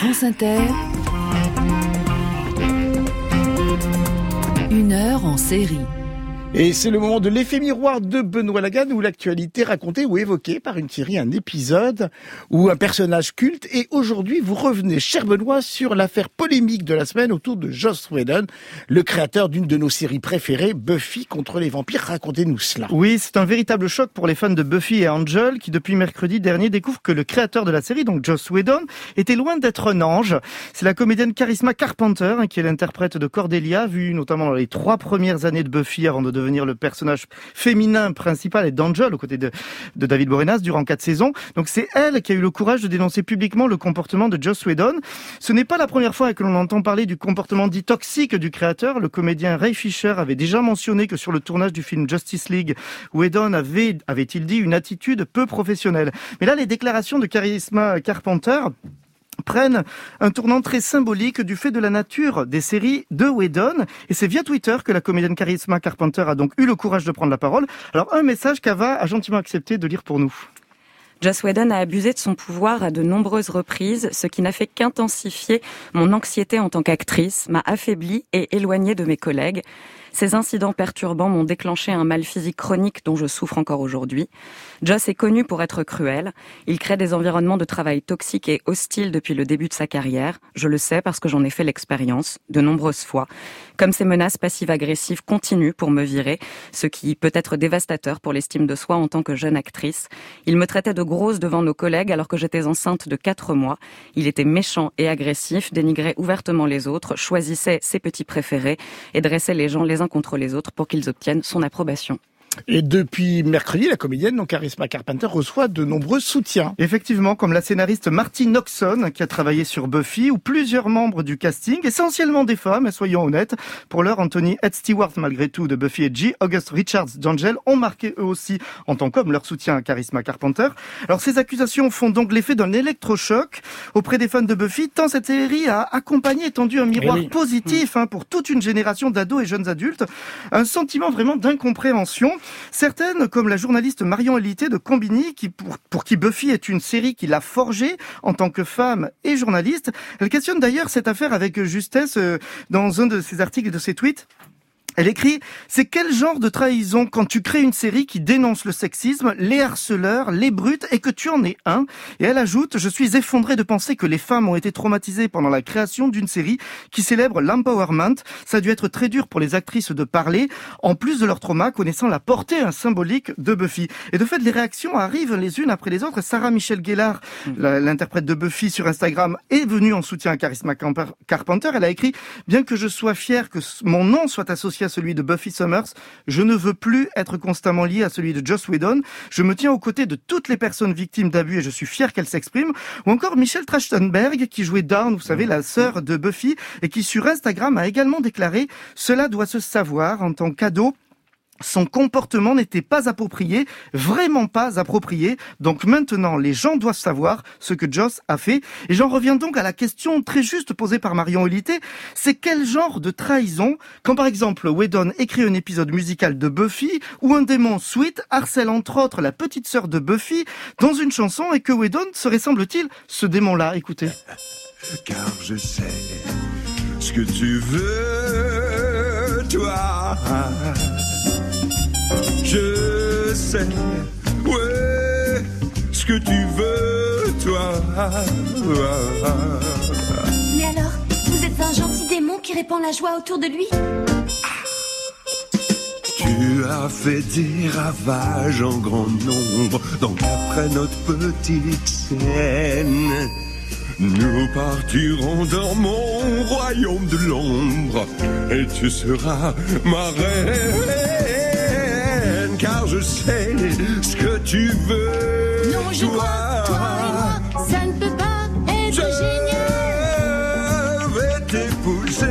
France Inter, 1 heure en série. Et c'est le moment de l'effet miroir de Benoît Lagarde, où l'actualité racontée ou évoquée par une série, un épisode ou un personnage culte. Et aujourd'hui, vous revenez, cher Benoît, sur l'affaire polémique de la semaine autour de Joss Whedon, le créateur d'une de nos séries préférées, Buffy contre les vampires. Racontez-nous cela. Oui, c'est un véritable choc pour les fans de Buffy et Angel, qui depuis mercredi dernier découvrent que le créateur de la série, donc Joss Whedon, était loin d'être un ange. C'est la comédienne Charisma Carpenter, qui est l'interprète de Cordelia, vue notamment dans les 3 premières années de Buffy avant de devenir le personnage féminin principal et d'Angel aux côtés de David Boreanaz durant 4 saisons. Donc c'est elle qui a eu le courage de dénoncer publiquement le comportement de Joss Whedon. Ce n'est pas la première fois que l'on entend parler du comportement dit toxique du créateur. Le comédien Ray Fisher avait déjà mentionné que sur le tournage du film Justice League, Whedon avait-il dit, une attitude peu professionnelle. Mais là, les déclarations de Charisma Carpenter prennent un tournant très symbolique du fait de la nature des séries de Whedon. Et c'est via Twitter que la comédienne Charisma Carpenter a donc eu le courage de prendre la parole. Alors un message qu'Ava a gentiment accepté de lire pour nous. Joss Whedon a abusé de son pouvoir à de nombreuses reprises, ce qui n'a fait qu'intensifier mon anxiété en tant qu'actrice, m'a affaiblie et éloignée de mes collègues. Ces incidents perturbants m'ont déclenché un mal physique chronique dont je souffre encore aujourd'hui. Joss est connu pour être cruel. Il crée des environnements de travail toxiques et hostiles depuis le début de sa carrière. Je le sais parce que j'en ai fait l'expérience de nombreuses fois. Comme ces menaces passives-agressives continuent pour me virer, ce qui peut être dévastateur pour l'estime de soi en tant que jeune actrice. Il me traitait de grosse devant nos collègues alors que j'étais enceinte de 4 mois. Il était méchant et agressif, dénigrait ouvertement les autres, choisissait ses petits préférés et dressait les gens les uns contre les autres pour qu'ils obtiennent son approbation. Et depuis mercredi, la comédienne, donc Charisma Carpenter, reçoit de nombreux soutiens. Effectivement, comme la scénariste Marti Noxon, qui a travaillé sur Buffy, ou plusieurs membres du casting, essentiellement des femmes, et soyons honnêtes. Pour l'heure, Anthony Ed Stewart, malgré tout, de Buffy et G, August Richards d'Angel, ont marqué eux aussi, en tant qu'hommes, leur soutien à Charisma Carpenter. Alors, ces accusations font donc l'effet d'un électrochoc auprès des fans de Buffy, tant cette série a accompagné et tendu un miroir positif pour toute une génération d'ados et jeunes adultes. Un sentiment vraiment d'incompréhension. Certaines, comme la journaliste Marion Elité de Combini, pour qui Buffy est une série qui l'a forgée en tant que femme et journaliste, elle questionne d'ailleurs cette affaire avec justesse dans un de ses articles et de ses tweets. Elle écrit « C'est quel genre de trahison quand tu crées une série qui dénonce le sexisme, les harceleurs, les brutes et que tu en es un ?» Et elle ajoute « Je suis effondrée de penser que les femmes ont été traumatisées pendant la création d'une série qui célèbre l'empowerment. Ça a dû être très dur pour les actrices de parler, en plus de leur trauma, connaissant la portée symbolique de Buffy. » Et de fait, les réactions arrivent les unes après les autres. Sarah Michelle Gellar, l'interprète de Buffy sur Instagram, est venue en soutien à Charisma Carpenter. Elle a écrit « Bien que je sois fière que mon nom soit associé à celui de Buffy Summers, je ne veux plus être constamment lié à celui de Joss Whedon. Je me tiens aux côtés de toutes les personnes victimes d'abus et je suis fier qu'elles s'expriment. » Ou encore Michelle Trachtenberg, qui jouait Dawn, vous savez, la sœur de Buffy, et qui sur Instagram a également déclaré « Cela doit se savoir en tant qu'ado. Son comportement n'était pas approprié, vraiment pas approprié. Donc maintenant, les gens doivent savoir ce que Joss a fait. » Et j'en reviens donc à la question très juste posée par Marion Elité. C'est quel genre de trahison quand par exemple Whedon écrit un épisode musical de Buffy où un démon Sweet harcèle entre autres la petite sœur de Buffy dans une chanson et que Whedon serait, semble-t-il, ce démon-là. Écoutez. Car je sais ce que tu veux, toi. Je sais, ouais, ce que tu veux, toi. Mais alors, vous êtes un gentil démon qui répand la joie autour de lui ? Tu as fait des ravages en grand nombre, donc après notre petite scène, nous partirons dans mon royaume de l'ombre, et tu seras ma reine. Car je sais ce que tu veux. Non, je crois, toi et moi, ça ne peut pas être génial. Je vais t'épouser,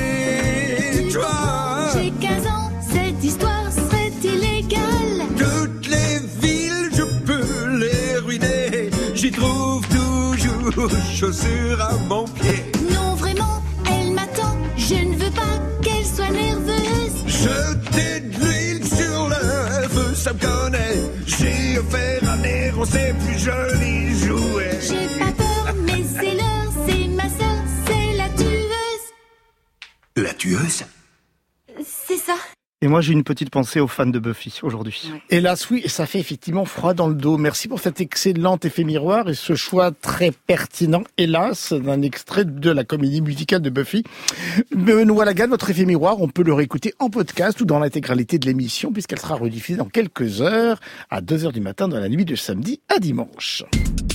toi. J'ai 15 ans, cette histoire serait illégale. Toutes les villes, je peux les ruiner. J'y trouve toujours chaussures à mon pied. Non, vraiment, elle m'attend. Je ne veux pas qu'elle soit nerveuse. Je t'ai de l'huile sur le feu, ça me connaît. J'ai offert un air, on sait plus joli jouet. J'ai pas peur, mais c'est l'heure, c'est ma La tueuse? C'est ça. Et moi, j'ai une petite pensée aux fans de Buffy aujourd'hui. Ouais. Hélas, oui, et ça fait effectivement froid dans le dos. Merci pour cet excellent effet miroir et ce choix très pertinent, hélas, d'un extrait de la comédie musicale de Buffy. Benoît Lagarde, votre effet miroir, on peut le réécouter en podcast ou dans l'intégralité de l'émission puisqu'elle sera rediffusée dans quelques heures à 2h du matin dans la nuit de samedi à dimanche.